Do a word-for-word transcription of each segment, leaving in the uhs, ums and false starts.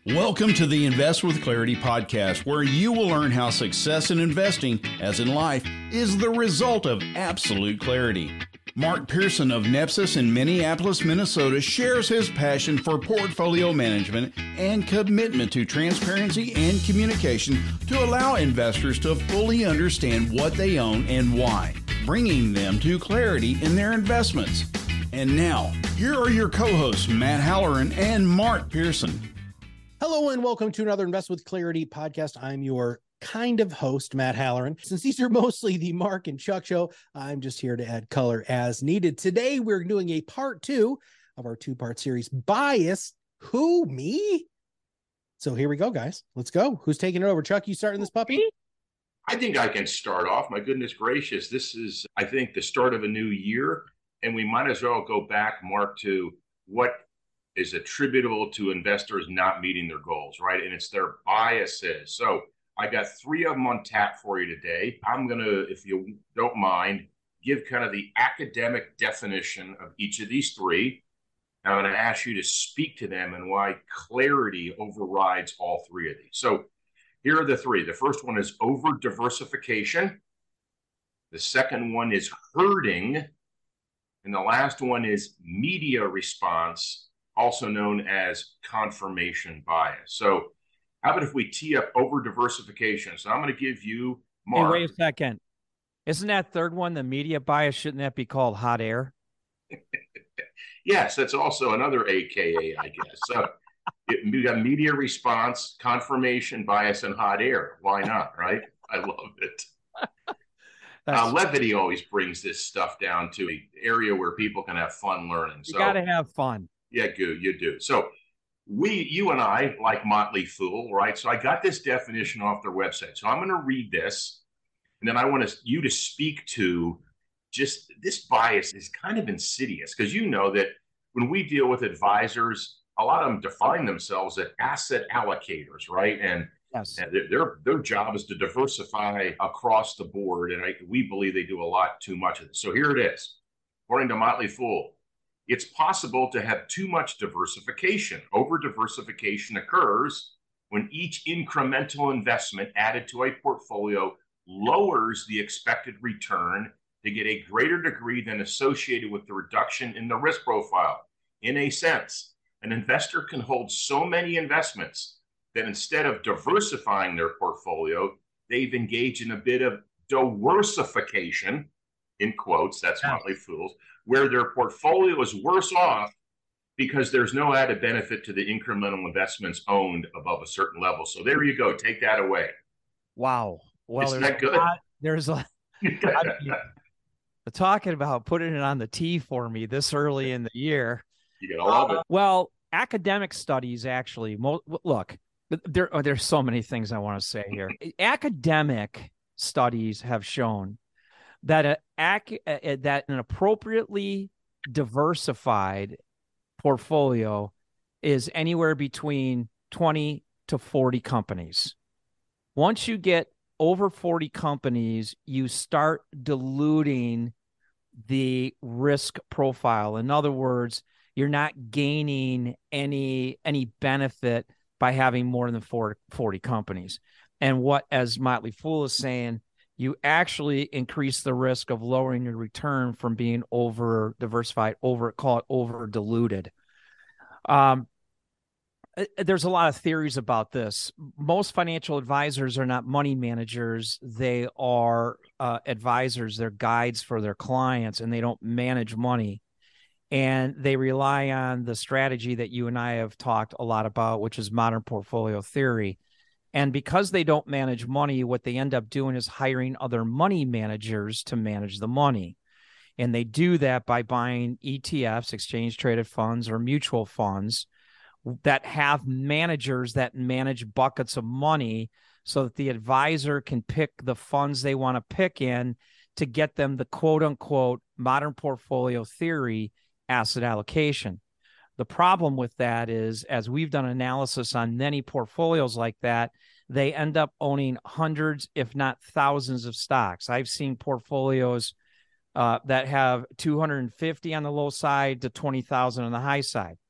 Welcome to the Invest with Clarity podcast, where you will learn how success in investing, as in life, is the result of absolute clarity. Mark Pearson of Nepsis in Minneapolis, Minnesota, shares his passion for portfolio management and commitment to transparency and communication to allow investors to fully understand what they own and why, bringing them to clarity in their investments. And now, here are your co-hosts, Matt Halloran and Mark Pearson. Hello and welcome to another Invest with Clarity podcast. I'm your kind of host, Matt Halloran. Since these are mostly the Mark and Chuck show, I'm just here to add color as needed. Today, we're doing a part two of our two-part series, Bias. Who, me? So here we go, guys. Let's go. Who's taking it over? Chuck, you starting this puppy? I think I can start off. My goodness gracious. This is, I think, the start of a new year, and we might as well go back, Mark, to what is attributable to investors not meeting their goals, right? And it's their biases. So I got three of them on tap for you today. I'm going to, if you don't mind, give kind of the academic definition of each of these three. I'm going to ask you to speak to them and why clarity overrides all three of these. So here are the three. The first one is over diversification. The second one is herding. And the last one is media response, also known as confirmation bias. So how about if we tee up over diversification? So I'm going to give you, Mark. Hey, wait a second. Isn't that third one, the media bias? Shouldn't that be called hot air? Yes, that's also another A K A, I guess. So it, we got media response, confirmation bias, and hot air. Why not, right? I love it. Uh, Levity always brings this stuff down to an area where people can have fun learning. You so, got to have fun. Yeah, good, you do. So we, you and I, like Motley Fool, right? So I got this definition off their website. So I'm going to read this, and then I want to, you to speak to just this bias is kind of insidious, because you know that when we deal with advisors, a lot of them define themselves as asset allocators, right? And yes, their their job is to diversify across the board, and I, we believe they do a lot too much of this. So here it is. According to Motley Fool, it's possible to have too much diversification. Over-diversification occurs when each incremental investment added to a portfolio lowers the expected return to get a greater degree than associated with the reduction in the risk profile. In a sense, an investor can hold so many investments that instead of diversifying their portfolio, they've engaged in a bit of diversification, in quotes, that's Motley Fool's, where their portfolio is worse off because there's no added benefit to the incremental investments owned above a certain level. So there you go. Take that away. Wow. Well, Isn't there's that good? A lot, there's a talking about putting it on the tee for me this early in the year. You gotta love uh, it. Well, academic studies actually, mo- look, there, oh, there's so many things I want to say here. Academic studies have shown that a, ac- a, that an appropriately diversified portfolio is anywhere between twenty to forty companies. Once you get over forty companies, you start diluting the risk profile. In other words, you're not gaining any any benefit by having more than forty companies. And what, as Motley Fool is saying, you actually increase the risk of lowering your return from being over diversified, over call it over diluted. Um, there's a lot of theories about this. Most financial advisors are not money managers. They are uh, advisors. They're guides for their clients, and they don't manage money. And they rely on the strategy that you and I have talked a lot about, which is modern portfolio theory. And because they don't manage money, what they end up doing is hiring other money managers to manage the money. And they do that by buying E T Fs, exchange traded funds, or mutual funds that have managers that manage buckets of money so that the advisor can pick the funds they want to pick in to get them the quote unquote modern portfolio theory asset allocation. The problem with that is, as we've done analysis on many portfolios like that, they end up owning hundreds, if not thousands of stocks. I've seen portfolios uh, that have two hundred fifty on the low side to twenty thousand on the high side.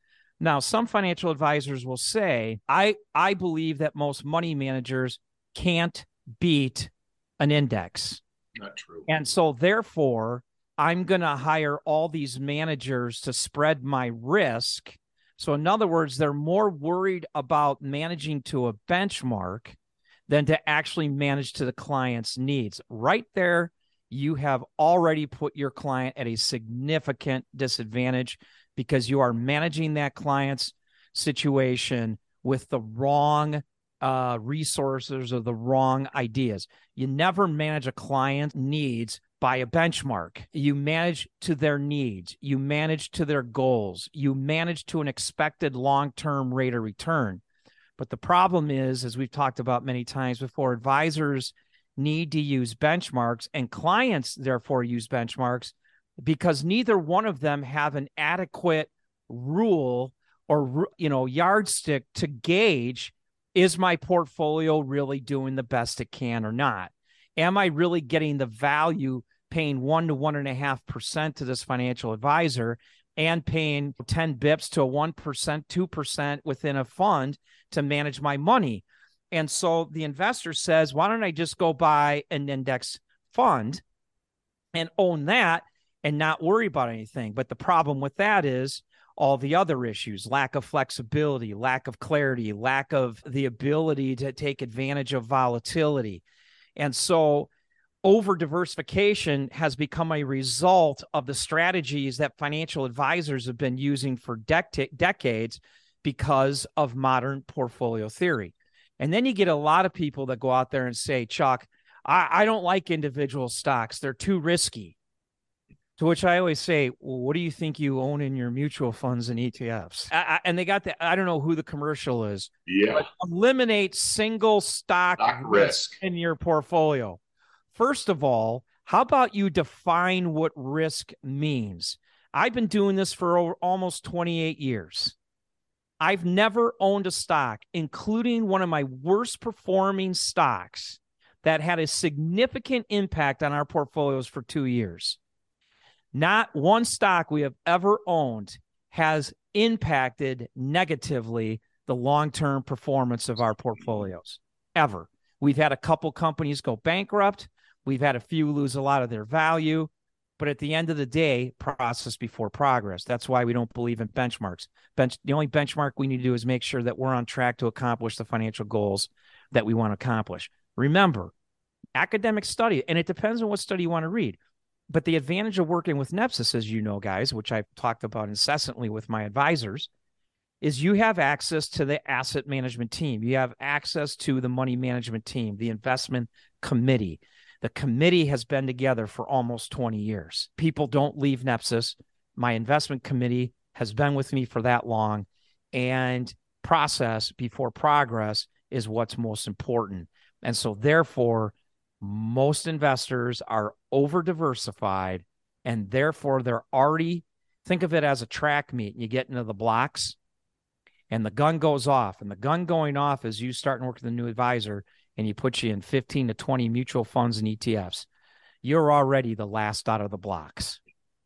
Now, some financial advisors will say, I, I believe that most money managers can't beat an index. Not true. And so therefore, I'm going to hire all these managers to spread my risk. So in other words, they're more worried about managing to a benchmark than to actually manage to the client's needs. Right there, you have already put your client at a significant disadvantage because you are managing that client's situation with the wrong uh, resources or the wrong ideas. You never manage a client's needs by a benchmark. You manage to their needs. You manage to their goals. You manage to an expected long-term rate of return. But the problem is, as we've talked about many times before, advisors need to use benchmarks and clients therefore use benchmarks because neither one of them have an adequate rule or, you know, yardstick to gauge, is my portfolio really doing the best it can or not? Am I really getting the value paying one to one and a half percent to this financial advisor and paying ten bips to a one percent, two percent within a fund to manage my money? And so the investor says, why don't I just go buy an index fund and own that and not worry about anything? But the problem with that is all the other issues: lack of flexibility, lack of clarity, lack of the ability to take advantage of volatility. And so over diversification has become a result of the strategies that financial advisors have been using for dec- decades because of modern portfolio theory. And then you get a lot of people that go out there and say, Chuck, I, I don't like individual stocks. They're too risky. To which I always say, well, what do you think you own in your mutual funds and E T Fs? I, I, and they got the, I don't know who the commercial is. Yeah. But eliminate single stock, stock risk in your portfolio. First of all, how about you define what risk means? I've been doing this for over, almost twenty-eight years. I've never owned a stock, including one of my worst performing stocks, that had a significant impact on our portfolios for two years. Not one stock we have ever owned has impacted negatively the long-term performance of our portfolios, ever. We've had a couple companies go bankrupt. We've had a few lose a lot of their value. But at the end of the day, process before progress. That's why we don't believe in benchmarks. Bench, the only benchmark we need to do is make sure that we're on track to accomplish the financial goals that we want to accomplish. Remember, academic study, and it depends on what study you want to read. But the advantage of working with Nepsis, as you know, guys, which I've talked about incessantly with my advisors, is you have access to the asset management team. You have access to the money management team, the investment committee. The committee has been together for almost twenty years. People don't leave Nepsis. My investment committee has been with me for that long, and process before progress is what's most important. And so therefore, most investors are over-diversified, and therefore they're already, think of it as a track meet. You get into the blocks, and the gun goes off. And the gun going off is you starting to work with a new advisor, and he puts you in fifteen to twenty mutual funds and E T Fs. You're already the last out of the blocks.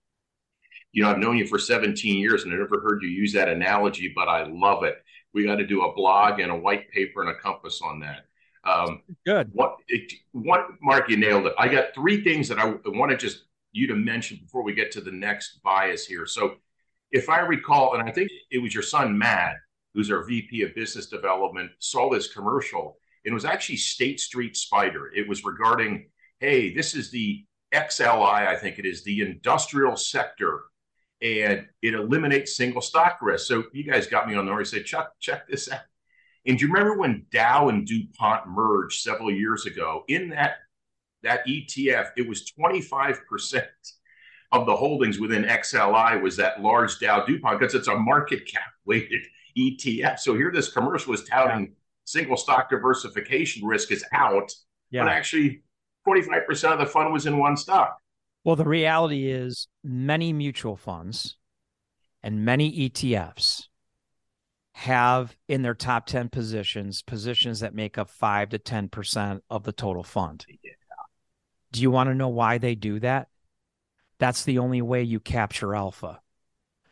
You know, I've known you for seventeen years, and I never heard you use that analogy, but I love it. We got to do a blog and a white paper and a compass on that. Um, Good. What, it, what, Mark, you nailed it. I got three things that I want to just you to mention before we get to the next bias here. So if I recall, and I think it was your son, Matt, who's our V P of Business Development, saw this commercial. It was actually State Street Spider. It was regarding, hey, this is the X L I, I think it is, the industrial sector, and it eliminates single stock risk. So you guys got me on the horn. Said, Chuck, check this out. And do you remember when Dow and DuPont merged several years ago? In that, that E T F, it was twenty-five percent of the holdings within X L I was that large Dow DuPont, because it's a market cap weighted E T F. So here this commercial is touting yeah. single stock diversification risk is out, yeah. but actually forty-five percent of the fund was in one stock. Well, the reality is many mutual funds and many E T Fs have in their top ten positions, positions that make up five to ten percent of the total fund. Yeah. Do you want to know why they do that? That's the only way you capture alpha.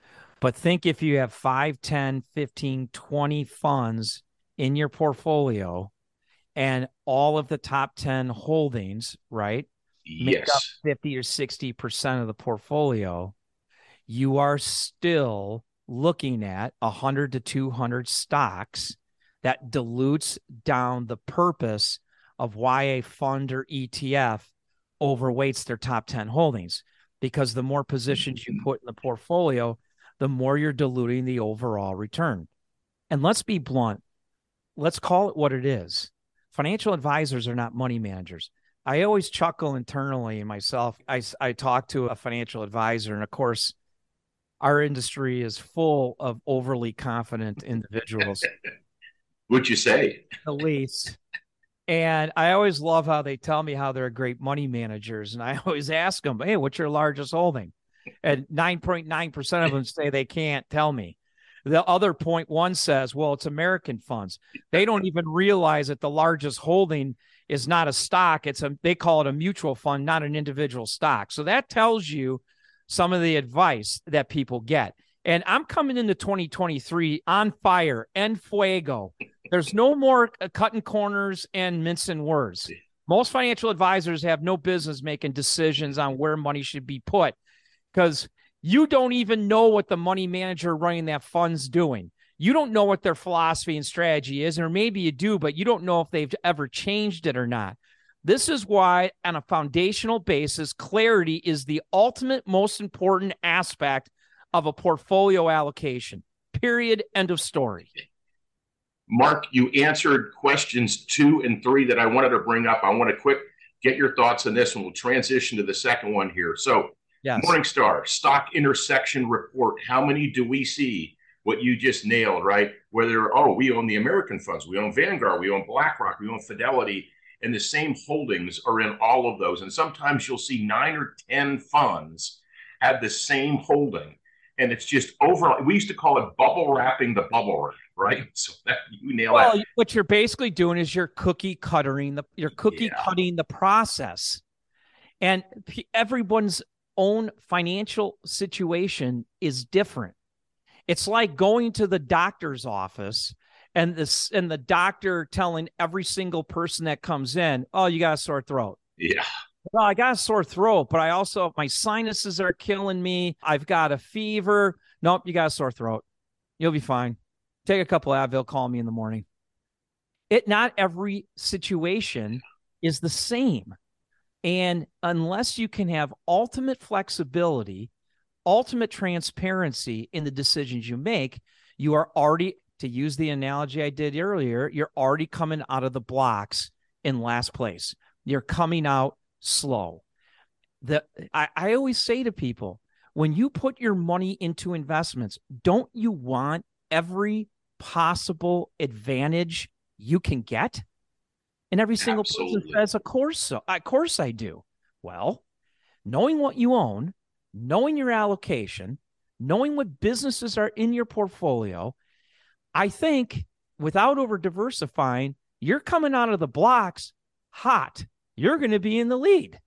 But think if you have five, ten, fifteen, twenty funds in your portfolio and all of the top ten holdings, right, make Yes. up fifty or sixty percent of the portfolio, you are still looking at one hundred to two hundred stocks. That dilutes down the purpose of why a fund or E T F overweights their top ten holdings, because the more positions you put in the portfolio, the more you're diluting the overall return. And let's be blunt. Let's call it what it is. Financial advisors are not money managers. I always chuckle internally myself. I, I talk to a financial advisor, and of course, our industry is full of overly confident individuals. What'd you say? The least. And I always love how they tell me how they're great money managers. And I always ask them, hey, what's your largest holding? And nine point nine percent of them say they can't tell me. The other zero point one says, well, it's American funds. They don't even realize that the largest holding is not a stock. It's a, they call it a mutual fund, not an individual stock. So that tells you some of the advice that people get. And I'm coming into twenty twenty-three on fire, en fuego. There's no more cutting corners and mincing words. Most financial advisors have no business making decisions on where money should be put, because you don't even know what the money manager running that fund's doing. You don't know what their philosophy and strategy is, or maybe you do, but you don't know if they've ever changed it or not. This is why, on a foundational basis, clarity is the ultimate most important aspect of a portfolio allocation. Period. End of story. Mark, you answered questions two and three that I wanted to bring up. I want to quick get your thoughts on this, and we'll transition to the second one here. So, yes. Morningstar, stock intersection report. How many do we see? What you just nailed, right? Whether, oh, we own the American funds, we own Vanguard, we own BlackRock, we own Fidelity, and the same holdings are in all of those. And sometimes you'll see nine or ten funds have the same holding. And it's just over. We used to call it bubble wrapping the bubble wrap, right? So that you nail well, that. What you're basically doing is you're cookie cuttering the you're cookie yeah. cutting the process, and everyone's own financial situation is different. It's like going to the doctor's office and this and the doctor telling every single person that comes in, "Oh, you got a sore throat." Yeah. Well, I got a sore throat, but I also, my sinuses are killing me. I've got a fever. Nope, you got a sore throat. You'll be fine. Take a couple of Advil, call me in the morning. It, not every situation is the same. And unless you can have ultimate flexibility, ultimate transparency in the decisions you make, you are already, to use the analogy I did earlier, you're already coming out of the blocks in last place. You're coming out slow. The I, I always say to people, when you put your money into investments, don't you want every possible advantage you can get? And every single Absolutely. person says, of course so. Of course I do. Well, knowing what you own, knowing your allocation, knowing what businesses are in your portfolio, I think without over diversifying, you're coming out of the blocks hot. You're going to be in the lead.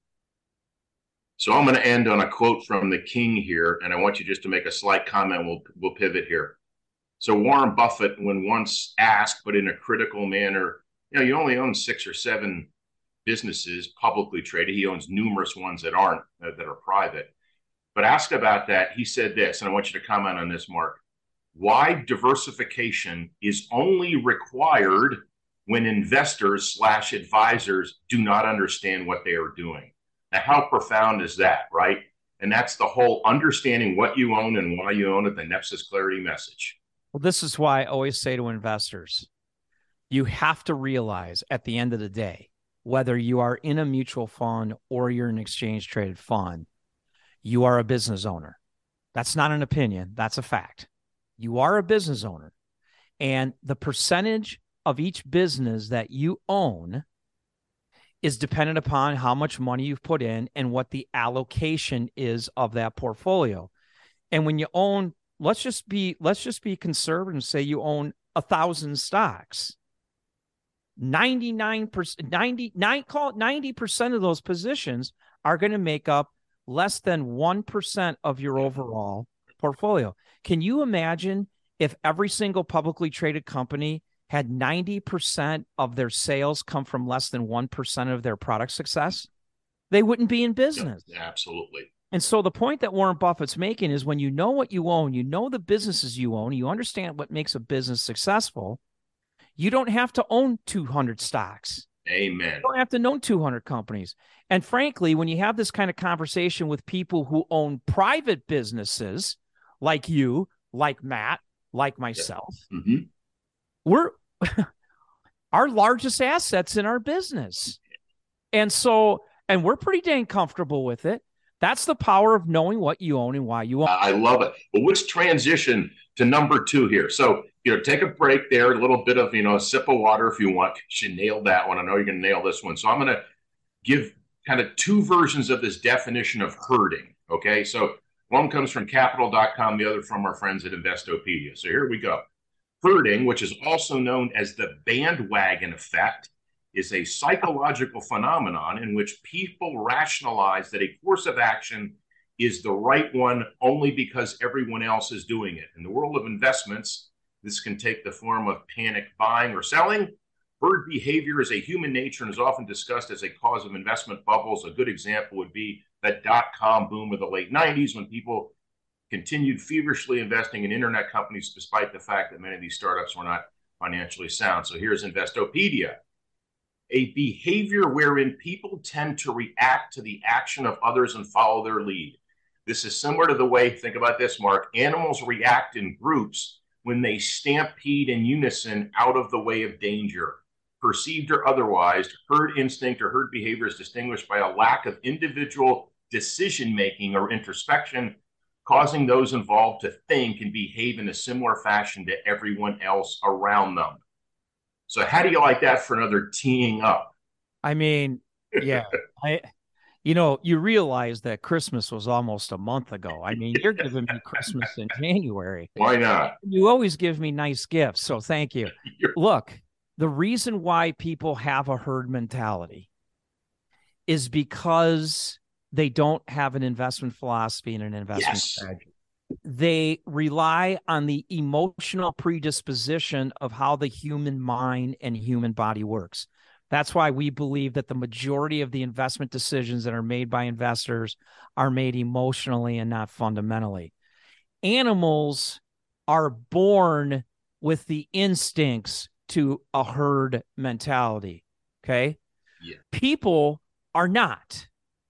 So I'm going to end on a quote from the king here, and I want you just to make a slight comment. We'll we'll pivot here. So Warren Buffett, when once asked, but in a critical manner, you know, you only own six or seven businesses publicly traded. He owns numerous ones that aren't, uh, that are private. But asked about that, he said this, and I want you to comment on this, Mark. Why diversification is only required when investors slash advisors do not understand what they are doing. Now, how profound is that, right? And that's the whole understanding what you own and why you own it, the Nepsis Clarity message. Well, this is why I always say to investors, you have to realize at the end of the day, whether you are in a mutual fund or you're an exchange traded fund, you are a business owner. That's not an opinion. That's a fact. You are a business owner. And the percentage of each business that you own is dependent upon how much money you've put in and what the allocation is of that portfolio. And when you own, let's just be, let's just be conservative and say you own a thousand stocks. ninety-nine percent, ninety-nine, call it ninety percent of those positions are going to make up less than one percent of your overall portfolio. Can you imagine if every single publicly traded company had ninety percent of their sales come from less than one percent of their product success? They wouldn't be in business. Yeah, absolutely. And so the point that Warren Buffett's making is when you know what you own, you know the businesses you own, you understand what makes a business successful, you don't have to own two hundred stocks. Amen. You don't have to own two hundred companies. And frankly, when you have this kind of conversation with people who own private businesses like you, like Matt, like myself, yeah. mm-hmm. we're our largest assets in our business. And so, and we're pretty dang comfortable with it. That's the power of knowing what you own and why you own. I love it. Well, let's transition to number two here. So, you know, take a break there, a little bit of, you know, a sip of water if you want. You nailed that one. I know you're going to nail this one. So I'm going to give kind of two versions of this definition of herding. Okay. So one comes from capital dot com, the other from our friends at Investopedia. So here we go. Herding, which is also known as the bandwagon effect, is a psychological phenomenon in which people rationalize that a course of action is the right one only because everyone else is doing it. In the world of investments, this can take the form of panic buying or selling. Herd behavior is a human nature and is often discussed as a cause of investment bubbles. A good example would be the dot-com boom of the late nineties when people continued feverishly investing in internet companies despite the fact that many of these startups were not financially sound. So here's Investopedia. A behavior wherein people tend to react to the action of others and follow their lead. This is similar to the way, think about this, Mark, animals react in groups when they stampede in unison out of the way of danger. Perceived or otherwise, herd instinct or herd behavior is distinguished by a lack of individual decision-making or introspection, causing those involved to think and behave in a similar fashion to everyone else around them. So how do you like that for another teeing up? I mean, yeah, I, you know, you realize that Christmas was almost a month ago. I mean, you're giving me Christmas in January. Why not? You always give me nice gifts, so thank you. Look, the reason why people have a herd mentality is because they don't have an investment philosophy and an investment yes. strategy. They rely on the emotional predisposition of how the human mind and human body works. That's why we believe that the majority of the investment decisions that are made by investors are made emotionally and not fundamentally. Animals are born with the instincts to a herd mentality, okay? Yeah. People are not.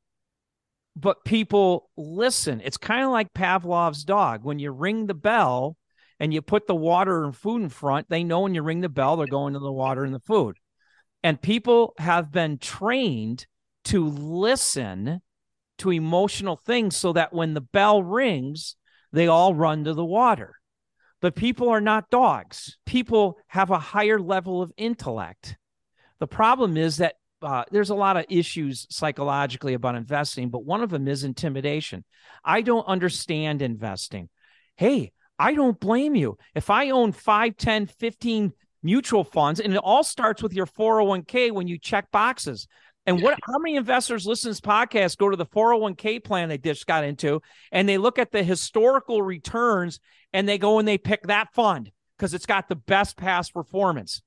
But people listen. It's kind of like Pavlov's dog. When you ring the bell and you put the water and food in front, they know when you ring the bell, they're going to the water and the food. And people have been trained to listen to emotional things so that when the bell rings, they all run to the water. But people are not dogs. People have a higher level of intellect. The problem is that Uh, there's a lot of issues psychologically about investing, but one of them is intimidation. I don't understand investing. Hey, I don't blame you. If I own five, ten, fifteen mutual funds, and it all starts with your four oh one k when you check boxes. And what? How many investors listen to this podcast, go to the four oh one k plan they just got into, and they look at the historical returns, and they go and they pick that fund because it's got the best past performance.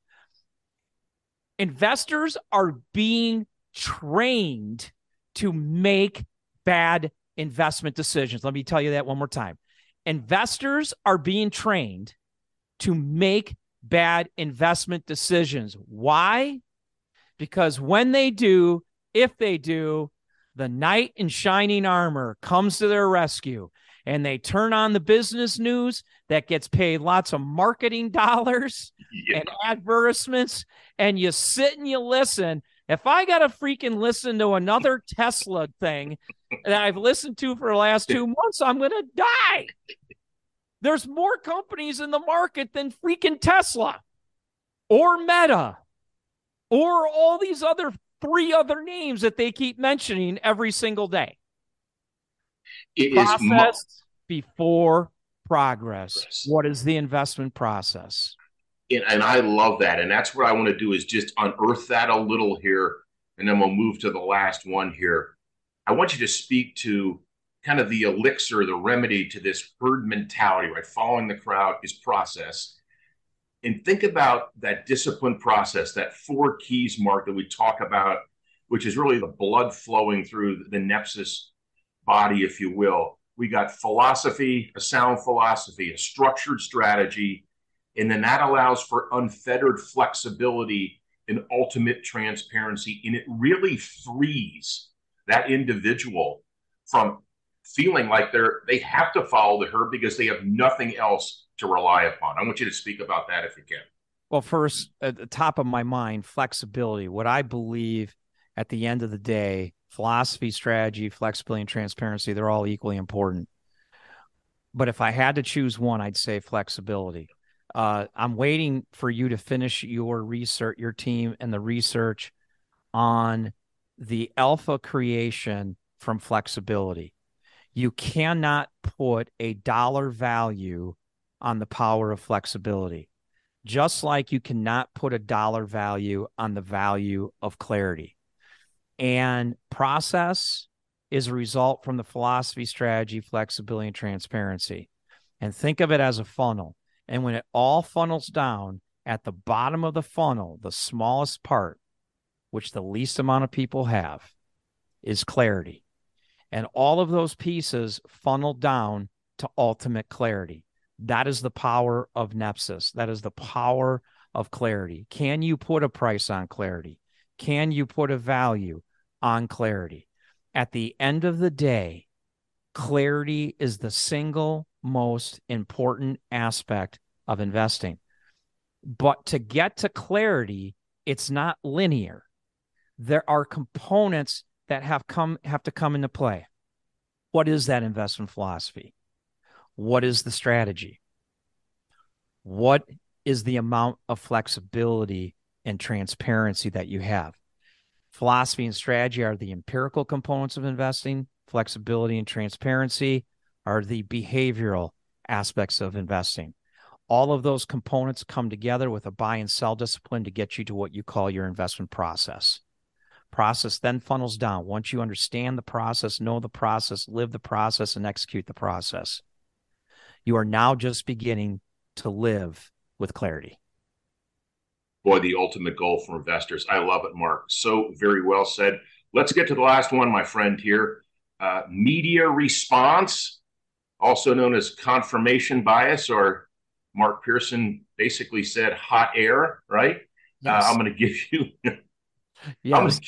Investors are being trained to make bad investment decisions. Let me tell you that one more time. Investors are being trained to make bad investment decisions. Why? Because when they do, if they do, the knight in shining armor comes to their rescue, and they turn on the business news that gets paid lots of marketing dollars yeah. and advertisements, and you sit and you listen. If I got to freaking listen to another Tesla thing that I've listened to for the last two months, I'm going to die. There's more companies in the market than freaking Tesla or Meta or all these other three other names that they keep mentioning every single day. It Process is mo- before progress. Yes. What is the investment process? And, and I love that. And that's what I want to do is just unearth that a little here. And then we'll move to the last one here. I want you to speak to kind of the elixir, the remedy to this herd mentality, right? Following the crowd is process. And think about that disciplined process, that four keys, Mark, that we talk about, which is really the blood flowing through the Nepsis body, if you will. We got philosophy, a sound philosophy, a structured strategy, and then that allows for unfettered flexibility and ultimate transparency. And it really frees that individual from feeling like they're they have to follow the herd because they have nothing else to rely upon. I want you to speak about that if you can. Well, first, at the top of my mind, flexibility. What I believe at the end of the day, philosophy, strategy, flexibility, and transparency, they're all equally important. But if I had to choose one, I'd say flexibility. Uh, I'm waiting for you to finish your research, your team and the research on the alpha creation from flexibility. You cannot put a dollar value on the power of flexibility, just like you cannot put a dollar value on the value of clarity. And process is a result from the philosophy, strategy, flexibility, and transparency. And think of it as a funnel. And when it all funnels down, at the bottom of the funnel, the smallest part, which the least amount of people have, is clarity. And all of those pieces funnel down to ultimate clarity. That is the power of Nepsis. That is the power of clarity. Can you put a price on clarity? Can you put a value on clarity? At the end of the day, clarity is the single most important aspect of investing. But to get to clarity, it's not linear. There are components that have come have to come into play. What is that investment philosophy? What is the strategy? What is the amount of flexibility and transparency that you have? Philosophy and strategy are the empirical components of investing. Flexibility and transparency are the behavioral aspects of investing. All of those components come together with a buy and sell discipline to get you to what you call your investment process. Process then funnels down. Once you understand the process, know the process, live the process, and execute the process, you are now just beginning to live with clarity. Boy, the ultimate goal for investors. I love it, Mark. So very well said. Let's get to the last one, my friend here. Uh, media response, also known as confirmation bias, or Mark Pearson basically said hot air, right? Yes. Uh, I'm going to give you... Yes.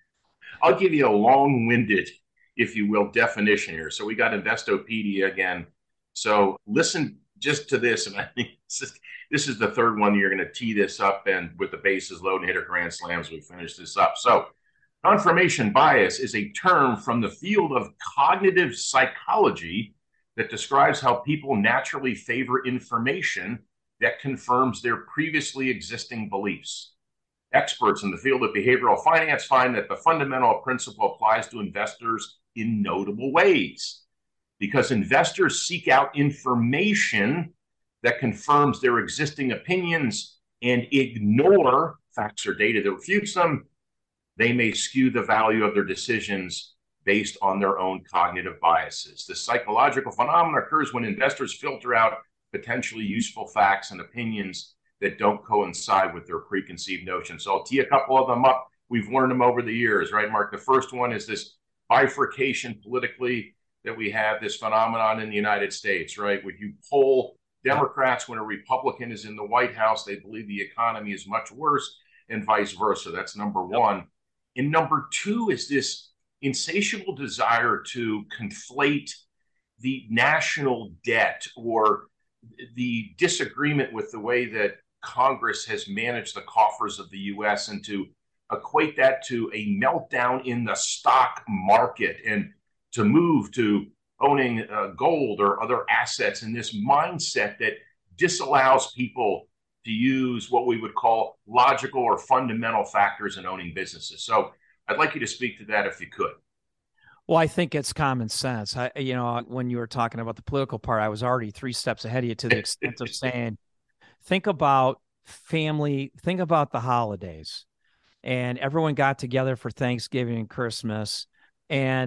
I'll give you a long-winded, if you will, definition here. So we got Investopedia again. So listen just to this, and I think this is, this is the third one you're going to tee this up, and with the bases loaded and hit a grand slams, we finish this up. So confirmation bias is a term from the field of cognitive psychology that describes how people naturally favor information that confirms their previously existing beliefs. Experts in the field of behavioral finance find that the fundamental principle applies to investors in notable ways, because investors seek out information that confirms their existing opinions and ignore facts or data that refutes them. They may skew the value of their decisions based on their own cognitive biases. This psychological phenomenon occurs when investors filter out potentially useful facts and opinions that don't coincide with their preconceived notions. So I'll tee a couple of them up. We've learned them over the years, right, Mark? The first one is this bifurcation politically that we have, this phenomenon in the United States, right? When you poll Democrats when a Republican is in the White House, they believe the economy is much worse, and vice versa. That's number one. And number two is this insatiable desire to conflate the national debt or the disagreement with the way that Congress has managed the coffers of the U S and to equate that to a meltdown in the stock market and to move to owning uh, gold or other assets, in this mindset that disallows people to use what we would call logical or fundamental factors in owning businesses. So I'd like you to speak to that if you could. Well, I think it's common sense. I, you know, when you were talking about the political part, I was already three steps ahead of you to the extent of saying, think about family, think about the holidays, and everyone got together for Thanksgiving and Christmas. And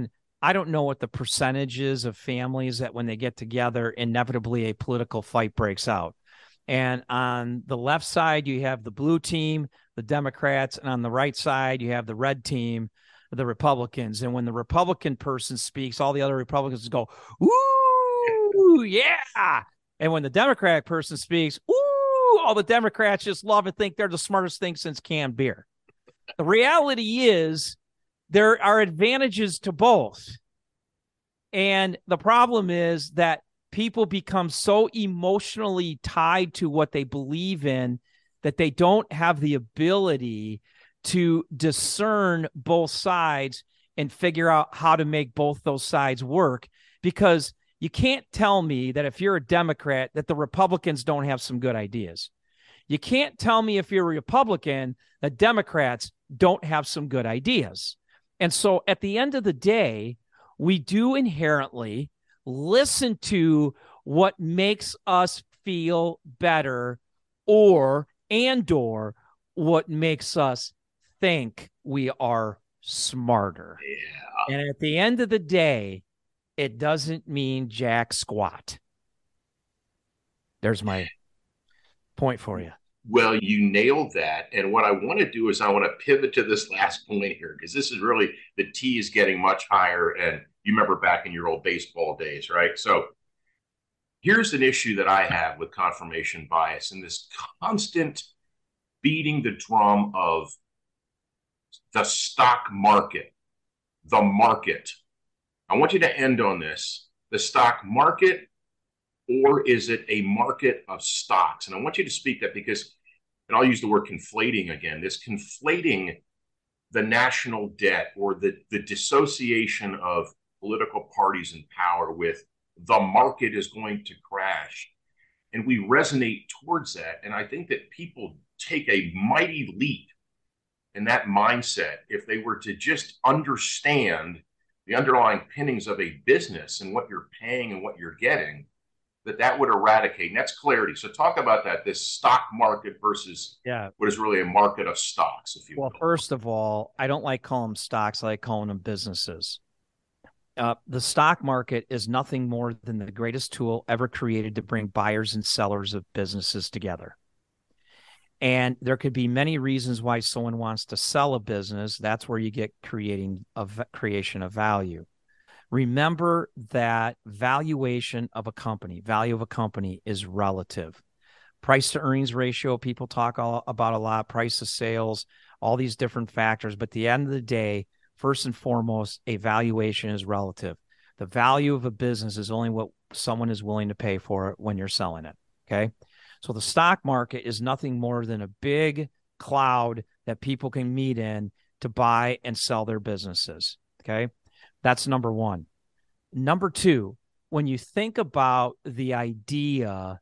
I don't know what the percentage is of families that when they get together, inevitably a political fight breaks out. And on the left side, you have the blue team, the Democrats, and on the right side, you have the red team, the Republicans. And when the Republican person speaks, all the other Republicans go, ooh, yeah. And when the Democratic person speaks, ooh, all the Democrats just love and think they're the smartest thing since canned beer. The reality is there are advantages to both. And the problem is that people become so emotionally tied to what they believe in that they don't have the ability to discern both sides and figure out how to make both those sides work. Because you can't tell me that if you're a Democrat that the Republicans don't have some good ideas. You can't tell me if you're a Republican that Democrats don't have some good ideas. And so at the end of the day, we do inherently listen to what makes us feel better or and or what makes us think we are smarter. Yeah. And at the end of the day, it doesn't mean jack squat. There's my point for you. Well, you nailed that. And what I want to do is I want to pivot to this last point here, because this is really, the T is getting much higher. And you remember back in your old baseball days, right? So here's an issue that I have with confirmation bias and this constant beating the drum of the stock market, the market. I want you to end on this. The stock market, or is it a market of stocks? And I want you to speak that because, and I'll use the word conflating again, this conflating the national debt or the, the dissociation of political parties in power with the market is going to crash. And we resonate towards that. And I think that people take a mighty leap in that mindset if they were to just understand the underlying pinnings of a business and what you're paying and what you're getting, that that would eradicate. And that's clarity. So talk about that, this stock market versus yeah. what is really a market of stocks, if you well, will. First of all, I don't like calling them stocks. I like calling them businesses. Uh, the stock market is nothing more than the greatest tool ever created to bring buyers and sellers of businesses together. And there could be many reasons why someone wants to sell a business. That's where you get creating a v- creation of value. Remember that valuation of a company, value of a company is relative. Price to earnings ratio, people talk all, about a lot, price to sales, all these different factors. But at the end of the day, first and foremost, a valuation is relative. The value of a business is only what someone is willing to pay for it when you're selling it. Okay. So the stock market is nothing more than a big cloud that people can meet in to buy and sell their businesses. Okay. That's number one. Number two, when you think about the idea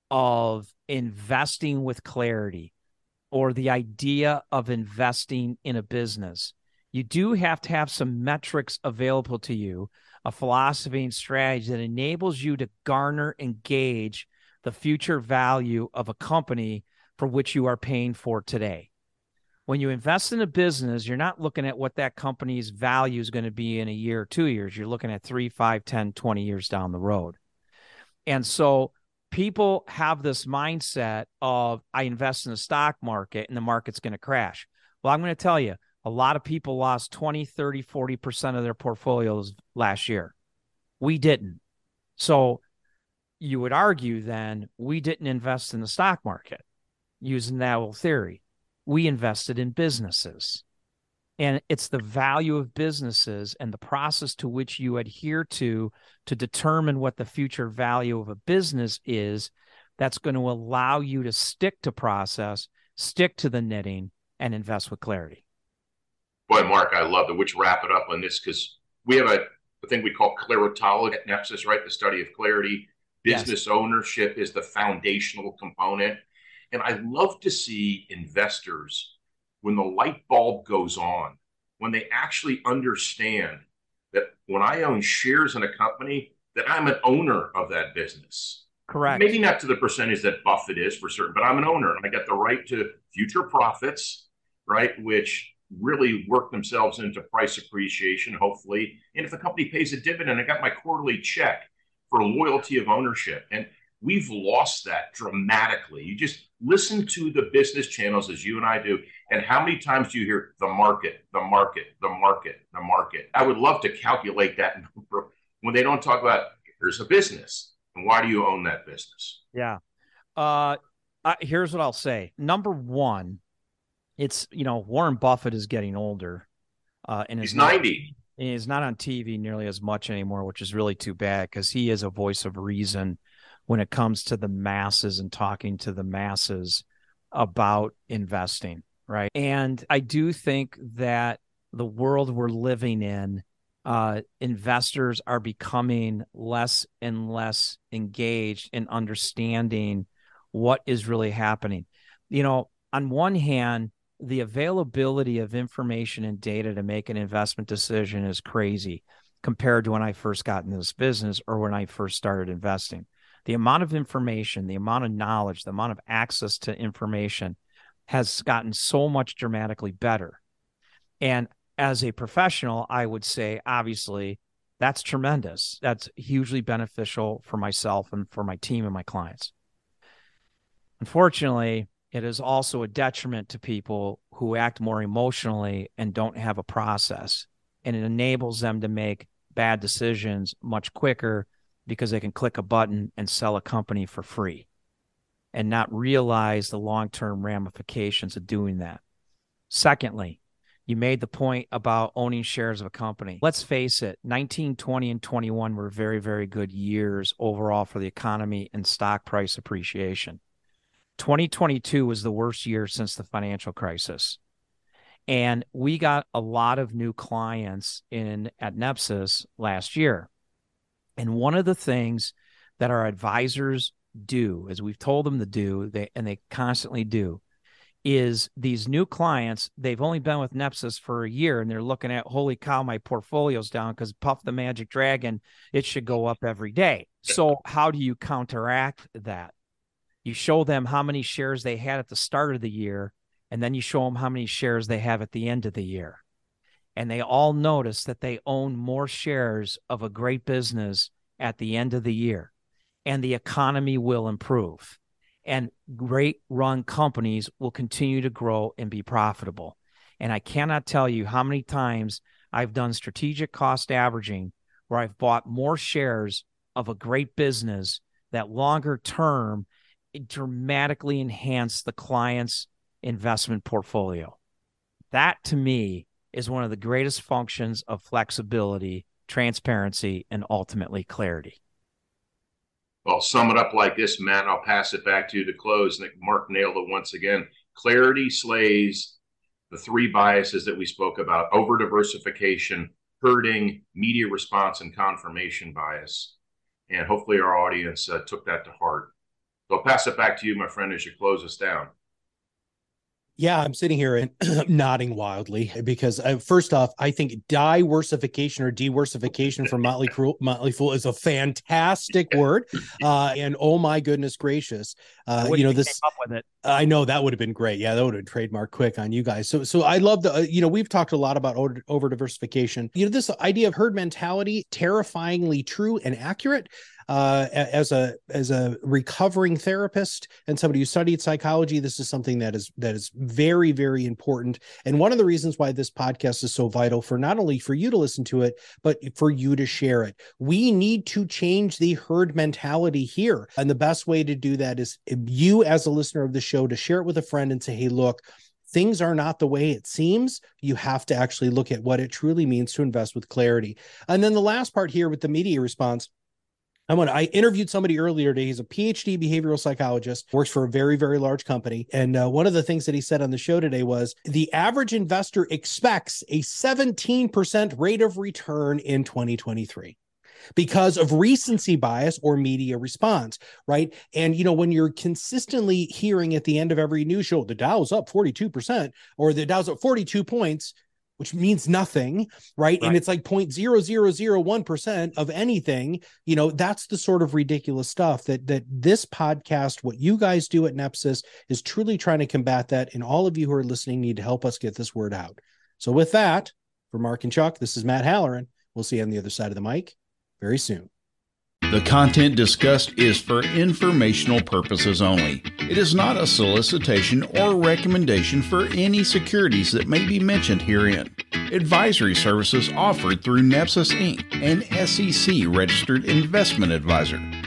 of investing with clarity or the idea of investing in a business, you do have to have some metrics available to you, a philosophy and strategy that enables you to garner and gauge the future value of a company for which you are paying for today. When you invest in a business, you're not looking at what that company's value is going to be in a year or two years. You're looking at three, five, ten, twenty years down the road. And so people have this mindset of, I invest in the stock market and the market's going to crash. Well, I'm going to tell you, a lot of people lost twenty, thirty, forty percent of their portfolios last year. We didn't. So you would argue then we didn't invest in the stock market using that old theory. We invested in businesses. And it's the value of businesses and the process to which you adhere to to determine what the future value of a business is that's going to allow you to stick to process, stick to the knitting, and invest with clarity. Boy, Mark, I love it. Which wrap it up on this because we have a, a thing we call clarotology at Nepsis, right? The study of clarity. Business yes. ownership is the foundational component. And I love to see investors, when the light bulb goes on, when they actually understand that when I own shares in a company, that I'm an owner of that business. Correct. Maybe not to the percentage that Buffett is for certain, but I'm an owner and I got the right to future profits, right? Which really work themselves into price appreciation, hopefully. And if the company pays a dividend, I got my quarterly check for loyalty of ownership. And we've lost that dramatically. You just listen to the business channels as you and I do, and how many times do you hear the market, the market, the market, the market? I would love to calculate that number when they don't talk about here's a business and why do you own that business? Yeah. Uh, I, here's what I'll say. Number one, it's, you know, Warren Buffett is getting older. Uh, and he's ninety. And he's not on T V nearly as much anymore, which is really too bad because he is a voice of reason when it comes to the masses and talking to the masses about investing, right? And I do think that the world we're living in, uh, investors are becoming less and less engaged in understanding what is really happening. You know, on one hand, the availability of information and data to make an investment decision is crazy compared to when I first got into this business or when I first started investing. The amount of information, the amount of knowledge, the amount of access to information has gotten so much dramatically better. And as a professional, I would say, obviously, that's tremendous. That's hugely beneficial for myself and for my team and my clients. Unfortunately, it is also a detriment to people who act more emotionally and don't have a process. And it enables them to make bad decisions much quicker because they can click a button and sell a company for free and not realize the long-term ramifications of doing that. Secondly, you made the point about owning shares of a company. Let's face it, nineteen, twenty, and twenty-one were very, very good years overall for the economy and stock price appreciation. twenty twenty-two was the worst year since the financial crisis. And we got a lot of new clients in at Nepsis last year. And one of the things that our advisors do, as we've told them to do, they and they constantly do, is these new clients, they've only been with Nepsis for a year, and they're looking at, holy cow, my portfolio's down because Puff the Magic Dragon, it should go up every day. So how do you counteract that? You show them how many shares they had at the start of the year, and then you show them how many shares they have at the end of the year. And they all notice that they own more shares of a great business at the end of the year, and the economy will improve. And great run companies will continue to grow and be profitable. And I cannot tell you how many times I've done strategic cost averaging where I've bought more shares of a great business that longer term dramatically enhance the client's investment portfolio. That to me is one of the greatest functions of flexibility, transparency, and ultimately clarity. Well, sum it up like this, Matt. I'll pass it back to you to close. I think Mark nailed it once again. Clarity slays the three biases that we spoke about: over diversification, herding, media response, and confirmation bias. And hopefully our audience uh, took that to heart. So I'll pass it back to you, my friend, as you close us down. Yeah, I'm sitting here and nodding wildly because uh, first off, I think diversification or diversification from Motley Crue, Motley Fool is a fantastic word. Uh, and oh my goodness gracious, uh, you know, this, up with it. I know that would have been great. Yeah, that would have been trademark quick on you guys. So, so I love the, uh, you know, we've talked a lot about over, over diversification. You know, this idea of herd mentality, terrifyingly true and accurate. Uh, as a as a recovering therapist and somebody who studied psychology, this is something that is that is very, very important. And one of the reasons why this podcast is so vital for not only for you to listen to it, but for you to share it. We need to change the herd mentality here. And the best way to do that is you as a listener of the show to share it with a friend and say, hey, look, things are not the way it seems. You have to actually look at what it truly means to invest with clarity. And then the last part here with the media response. I want I interviewed somebody earlier today. He's a P H D behavioral psychologist, works for a very, very large company. And uh, one of the things that he said on the show today was the average investor expects a seventeen percent rate of return in twenty twenty-three. Because of recency bias or media response, right? And, you know, when you're consistently hearing at the end of every news show, the Dow's up forty-two percent or the Dow's up forty-two points, which means nothing, right? right? And it's like zero point zero zero zero one percent of anything, you know, that's the sort of ridiculous stuff that that this podcast, what you guys do at Nepsis, is truly trying to combat that. And all of you who are listening need to help us get this word out. So with that, for Mark and Chuck, this is Matt Halloran. We'll see you on the other side of the mic very soon. The content discussed is for informational purposes only. It is not a solicitation or recommendation for any securities that may be mentioned herein. Advisory services offered through Nepsis Incorporated, an S E C registered investment advisor.